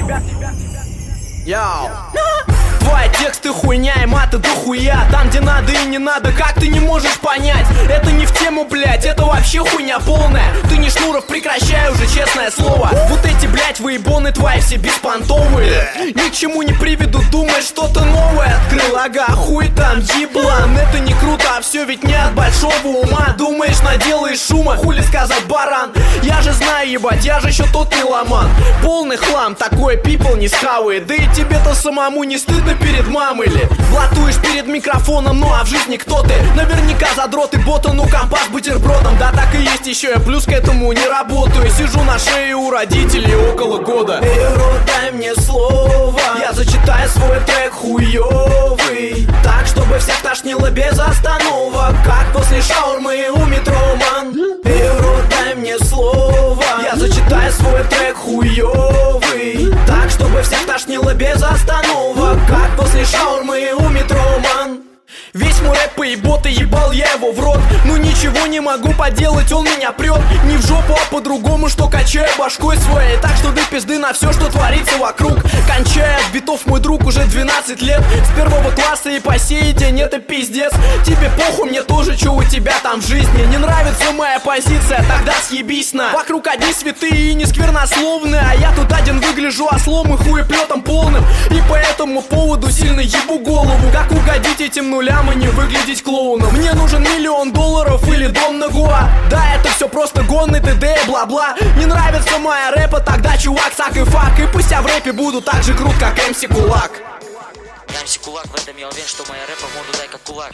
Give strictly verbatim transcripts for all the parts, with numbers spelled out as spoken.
Йоу. Твои тексты хуйня и маты дохуя. Там где надо и не надо, как ты не можешь понять? Это не в тему, блять, это вообще хуйня полная. Ты не Шнуров, прекращай уже, честное слово. Вот эти, блять, выебоны твои все беспонтовые. Ни к чему не приведут, думаешь, что-то новое открыл. Ага, хуй там, еблан. Это не круто, а все ведь не от большого ума. Думаешь, наделаешь шума, хули сказать, баран? Я же знаю, ебать, я же еще тот меломан. Полный хлам, такой people не схавает. Да и тебе-то самому не стыдно перед мамой ли? Блатуешь перед микрофоном, ну а в жизни кто ты? Наверняка задрот и бота, ну компас с бутербродом. Да так и есть, еще я плюс к этому не работаю. Сижу на шее у родителей около года. Эй, рот, дай мне слово, я зачитаю свой трек хуёвый, так, чтобы всех тошнило без остановок, как после шаурмы у метро, ман. Эй, рот, дай мне слово, я зачитаю свой трек хуёвый, так, чтобы всех тошнило без остановок, как после шаурмы у метро, ман. Весь мой рэп поебота, ебал я его в рот. Ну ничего не могу поделать, он меня прет. Не в жопу, а по-другому, что качаю башкой своей. Так что до пизды на все, что творится вокруг. Кончая от битов, мой друг уже двенадцать лет. С первого класса и по сей день это пиздец. Тебе похуй, мне тоже, что у тебя там в жизни. Не нравится моя позиция, тогда съебись на. Вокруг одни святые и не сквернословные, а я тут один выгляжу ослом и хуеплетом полным. И по этому поводу сильно ебу голову. Как угодить этим нулям и не выглядеть клоуном? Мне нужен миллион долларов или дом на Гоа. Да, это все просто гон и т.д. бла-бла. Не нравится моя рэпа, тогда чувак, сак и фак. И пусть я в рэпе буду так же крут, как эм си Кулак. эм си Кулак, в этом я уверен, что моя рэпа моду дай как кулак.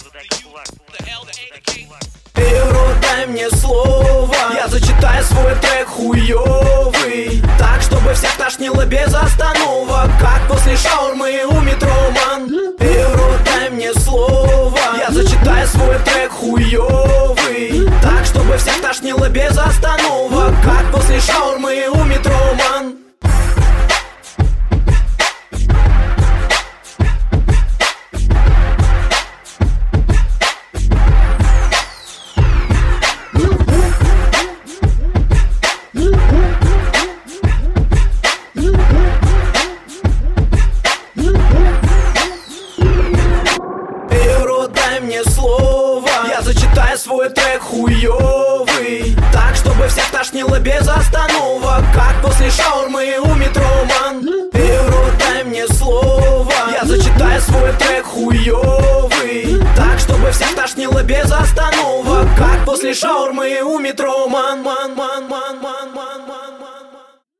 Эй, рот, дай мне слово, я зачитаю свой трек хуёвый, так, чтобы всех тошнило без остановок, как после шаурмы у метро, ман. Эй, рот, дай мне слово, я зачитаю свой трек хуёвый, так, чтобы всех тошнило без остановок, как после шаурмы у метро, ман. Дай мне слово, я зачитаю свой трек хуёвый, так, чтобы всех тошнило без остановок, как после шаурмы у метро, ман. Эй, рот, дай мне слово, я зачитаю свой трек хуёвый, так, чтобы всех тошнило без остановок, как после шаурмы у метро, ман, ман, ман, ман, ман.